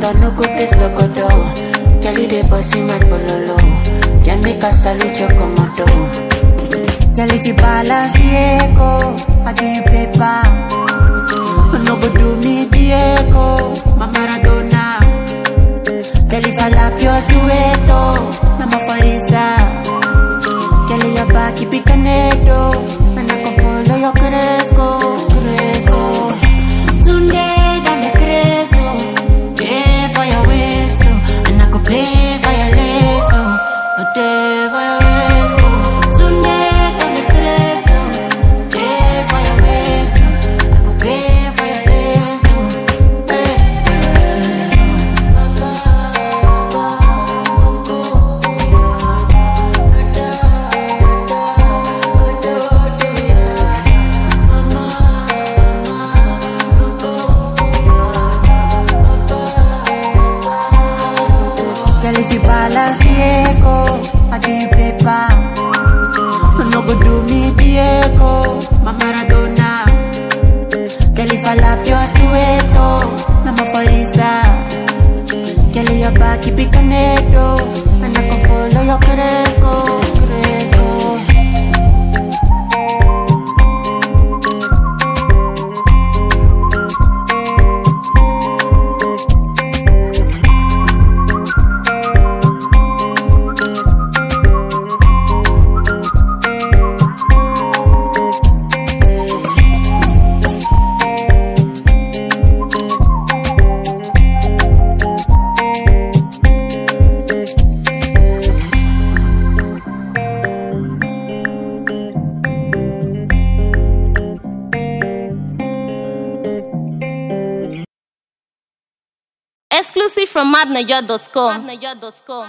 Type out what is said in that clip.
water, no go taste logodo. Girl, you dey bossy my bololo. Can make a salute your commando. Girl, if you balance Diego, I give you paper. No go do me Diego, my Maradona. Girl, if I lap your sueto, I'm a farisa. Girl, your back, keep it connected. And I can follow your Cresco, Cresco. Tunde, down the Cresco. Pay for your waist, and I could pay for your lace, a day for your waist. Tunde, down the Cresco. Pay for your waist, I could pay for your lace, Girl, if you balance Diego, I give you paper. No go do me Diego, my Maradona. Girl, if I lap your sueto, I'm a farisa. Girl, your back, keep it connected. And I can follow your Cresco, Cresco. Exclusive from madniger.com.